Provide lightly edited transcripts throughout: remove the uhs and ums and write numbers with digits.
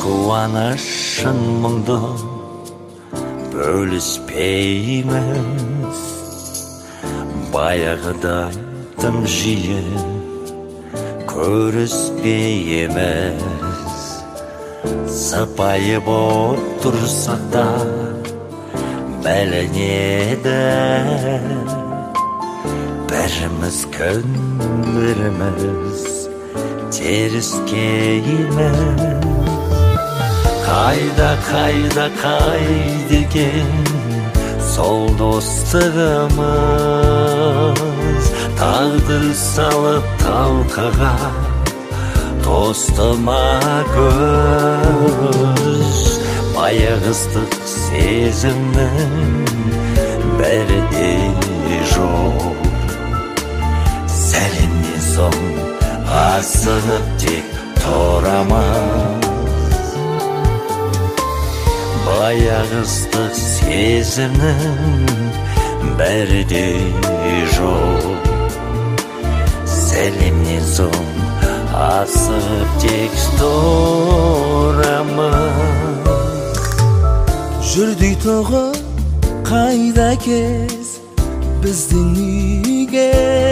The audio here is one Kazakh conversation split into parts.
Кубанышын мұңды бөліспейміз, баяғыдай тым жиі көріспейміз. Сыпайып отырсақ та бәлінеді, біріміз күн біріміз теріскейміз. Қайда екен сол достығымыз, тағдыр салып талқыға тостыма көз. Баяғыстық сезімнің бәрі де жоқ, сәлемнен соң асығып тек тұрамыз. Баяғыстық сезімнің бәрі де жоқ, сәлемнен соң асығып тек тұрамыз. Жүрдей тоғы қайда кез біздің үйге,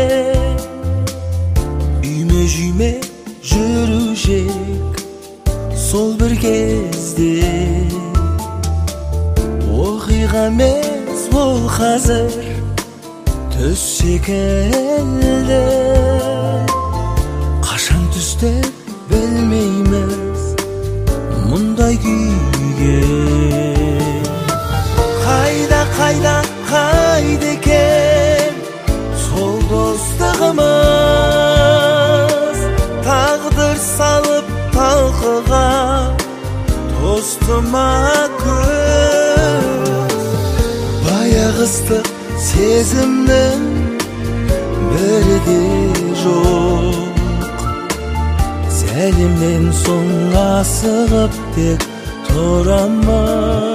үйме-жүйме жүрушек сол бір кезде. Оқиға емес ол қазір түс секілді, қашан түсті білмейміз мұндай күйге. Қайда екен сол достығымыз, тағдыр салып талқыға тостыма көз. Баяғыстық сезімнің бірі де жоқ, сәлемнен соң асығып тек тұрамыз.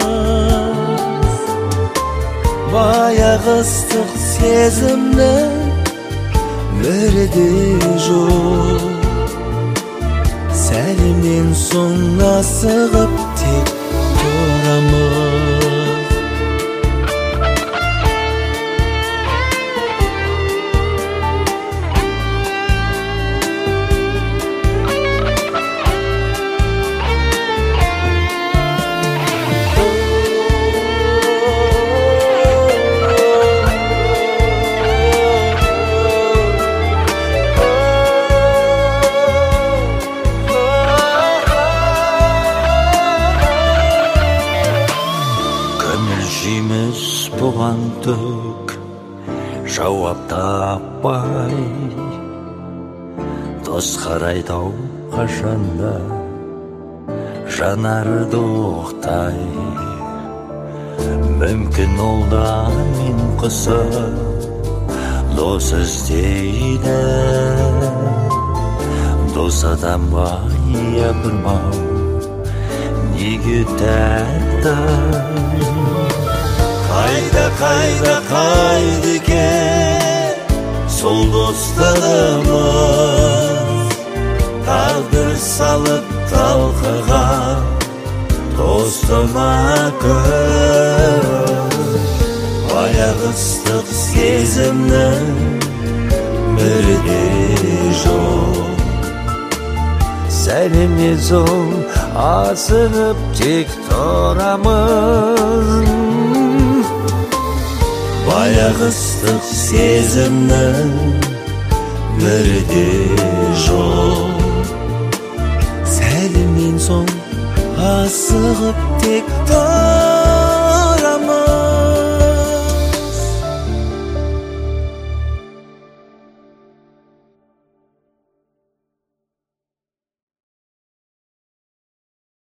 Баяғыстық сезімнің бірі де жоқ, сәлемнен соң асығып тек тұрамыз. Бұған түк жауап таппай, дос қарайды-ау қашанда жанарды оқтай. Мүмкін ол да мен құсы дос іздейді, дос адамға япырмау неге тәтті. Қайда екен сол достығымыз, тағдыр салып талқыға тостыма көз. Баяғыстық сезімнің бірі де жоқ, сәлемнен соң асығып тек тұрамыз. Баяғыстық сезімнің бірі де жоқ, сәлемнен соң асығып тек